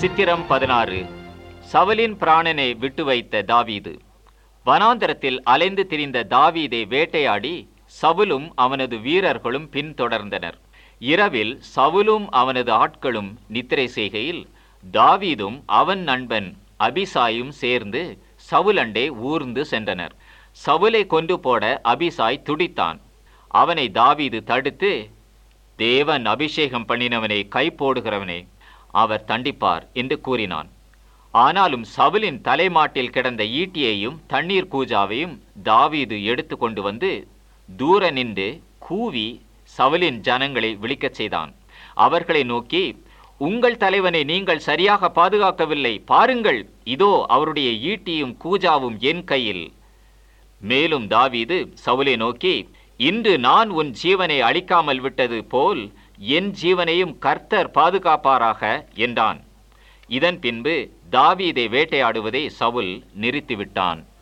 சித்திரம் 16. சவுலின் பிராணனை விட்டு வைத்த தாவீது. வனாந்தரத்தில் அலைந்து திரிந்த தாவீதை வேட்டையாடி சவுலும் அவனது வீரர்களும் பின்தொடர்ந்தனர். இரவில் சவுலும் அவனது ஆட்களும் நித்திரை செய்கையில் தாவீதும் அவன் நண்பன் அபிசாயும் சேர்ந்து சவுலண்டே ஊர்ந்து சென்றனர். சவுலை கொண்டு போட அபிசாய் துடித்தான். அவனை தாவீது தடுத்து, தேவன் அபிஷேகம் பண்ணினவனை கை போடுகிறவனே, அவர் தண்டிப்பார் என்று கூறினான். ஆனாலும் சவுலின் தலைமாட்டில் கிடந்த ஈட்டியையும் தண்ணீர் கூஜாவையும் தாவீது எடுத்து கொண்டு வந்து தூர நின்று கூவி சவுலின் ஜனங்களை விழிக்கச் செய்தான். அவர்களை நோக்கி, உங்கள் தலைவனை நீங்கள் சரியாக பாதுகாக்கவில்லை, பாருங்கள், இதோ அவருடைய ஈட்டியும் கூஜாவும் என் கையில். மேலும் தாவீது சவுலை நோக்கி, இன்று நான் உன் ஜீவனை அழிக்காமல் விட்டது போல் என் ஜீவனையும் கர்த்தர் பாதுகாப்பாராக என்றான். இதன் பின்பு தாவீதை வேட்டையாடுவதை சவுல் நிறுத்திவிட்டான்.